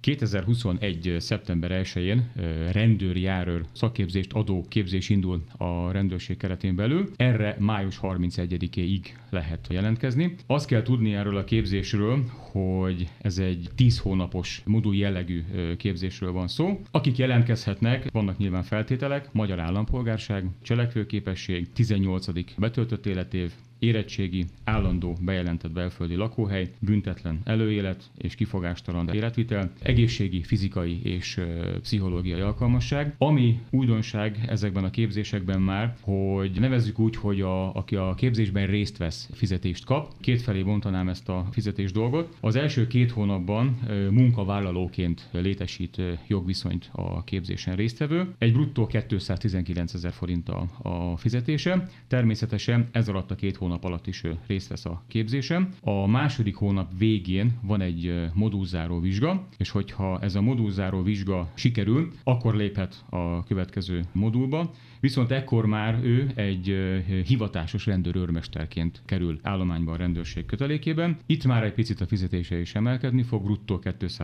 2021. szeptember 1-én rendőrjárőr szakképzést adó képzés indul a rendőrség keretén belül. Erre május 31-ig lehet jelentkezni. Azt kell tudni erről a képzésről, hogy ez egy 10 hónapos modul jellegű képzésről van szó. Akik jelentkezhetnek, vannak nyilván feltételek: magyar állampolgárság, cselekvőképesség, 18. betöltött életév, érettségi, állandó bejelentett belföldi lakóhely, büntetlen előélet és kifogástalan életvitel, egészségi, fizikai és pszichológiai alkalmasság. Ami újdonság ezekben a képzésekben már, hogy nevezzük úgy, hogy aki a képzésben részt vesz, fizetést kap. Kétfelé bontanám ezt a fizetés dolgot. Az első 2 hónapban munkavállalóként létesít jogviszonyt a képzésen résztvevő. Egy bruttó 219 000 forint a fizetése. Természetesen ez alatt a 2 hónap alatt is részt vesz a képzésen. A második hónap végén van egy modulzáró vizsga, és hogyha ez a modulzáró vizsga sikerül, akkor léphet a következő modulba. Viszont ekkor már ő egy hivatásos rendőrőrmesterként kerül állományba a rendőrség kötelékében. Itt már egy picit a fizetése is emelkedni fog, bruttó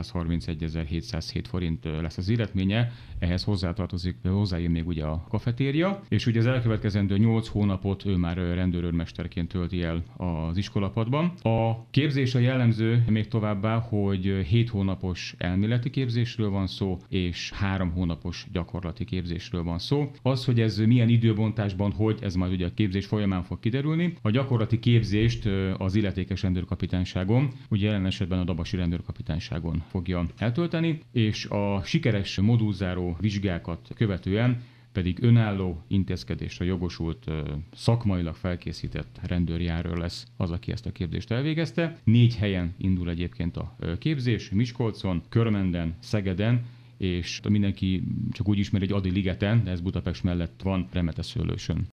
231.707 forint lesz az illetménye, ehhez hozzájön még ugye a kafetéria, és ugye az elkövetkezendő 8 hónapot ő már rendőrőrmesterként tölti el az iskolapadban. A képzés a jellemző még továbbá, hogy 7 hónapos elméleti képzésről van szó, és 3 hónapos gyakorlati képzésről van szó. Az, hogy ez milyen időbontásban, hogy ez majd ugye a képzés folyamán fog kiderülni. A gyakorlati képzést az illetékes rendőrkapitányságon, ugye jelen esetben a dabasi rendőrkapitányságon fogja eltölteni, és a sikeres modulzáró vizsgákat követően pedig önálló intézkedésre jogosult, szakmailag felkészített rendőrjárőr lesz az, aki ezt a képzést elvégezte. 4 helyen indul egyébként a képzés: Miskolcon, Körmenden, Szegeden, és mindenki csak úgy ismer egy Adi Ligeten, de ez Budapest mellett van, Remeteszőlősön.